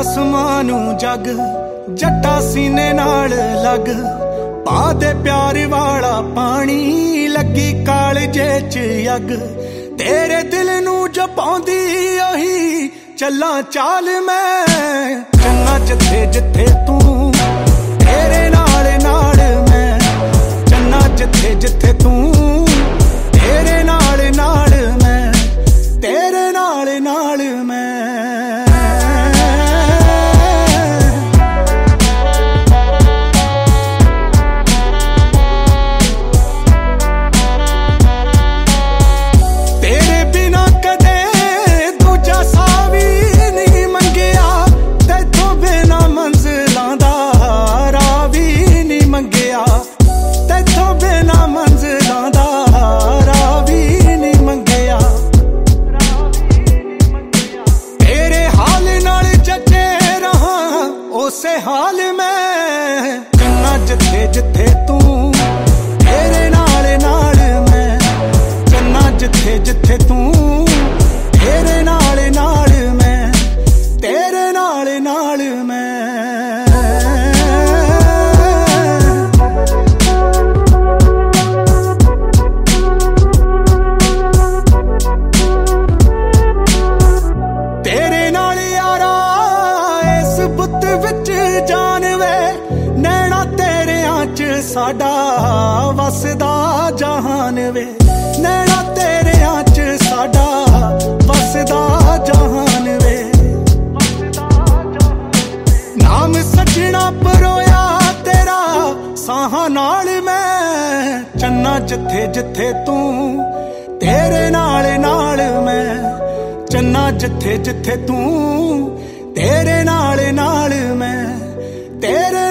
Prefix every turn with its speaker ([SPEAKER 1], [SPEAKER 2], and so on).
[SPEAKER 1] ਕਸਮਾਂ ਨੂੰ ਜੱਗ ਜੱਟਾ ਸੀਨੇ ਨਾਲ ਲੱਗ ਪਾ ਦੇ ਪਿਆਰ ਵਾਲਾ ਪਾਣੀ ਲੱਗੀ ਕਾਲਜੇ ਚ ਅੱਗ ਤੇਰੇ ਦਿਲ ਨੂੰ ਜਪਾਉਂਦੀ ਉਹੀ ਚੱਲਾਂ ਚਾਲ ਮੈਂ ਚੰਨਾ ਜਿੱਥੇ ਜਿੱਥੇ ਤੂੰ ਤੇਰੇ ਨਾਲ ਨਾਲ ਮੈਂ ਚੰਨਾ ਜਿੱਥੇ ਜਿੱਥੇ ਤੂੰ ਤੇਰੇ ਨਾਲ ਨਾਲ ਮੈਂ ਤੇਰੇ ਨਾਲ ਨਾਲ ਮੈਂ ਉਸੇ ਹਾਲ ਮੈਂ ਚੰਨਾ ਜਿੱਥੇ ਜਿੱਥੇ ਤੂੰ ਤੇਰੇ ਨਾਲ ਨਾਲ ਮੈਂ ਚੰਨਾ ਜਿੱਥੇ ਜਿੱਥੇ ਤੂੰ ਤੇਰੇ ਨਾਲ ਨਾਲ ਮੈਂ ਤੇਰੇ ਨਾਲ ਨਾਲ ਮੈਂ ਤੇਰੇ ਨਾਲ ਯਾਰਾ ਇਸ ਬੁੱਤ ਵਿੱਚ ਜਾਨ ਵੇ ਨੈਣਾ ਤੇਰਿਆਂ ਚ ਸਾਡਾ ਵਸਦਾ ਜਹਾਨ ਵੇ ਨੈਣਾ ਤੇਰਿਆਂ ਚ ਸਾਡਾ ਵਸਦਾ ਜਹਾਨ ਵੇ ਨਾਮ ਸੱਜਣਾ ਪਰੋਇਆ ਤੇਰਾ ਸਾਹਾਂ ਨਾਲ ਮੈਂ ਚੰਨਾ ਜਿੱਥੇ ਜਿੱਥੇ ਤੂੰ ਤੇਰੇ ਨਾਲ ਨਾਲ ਮੈਂ ਚੰਨਾ ਜਿੱਥੇ ਜਿੱਥੇ ਤੂੰ ਤੇਰੇ ਨਾਲ ਨਾਲ ਮੈਂ ਤੇਰੇ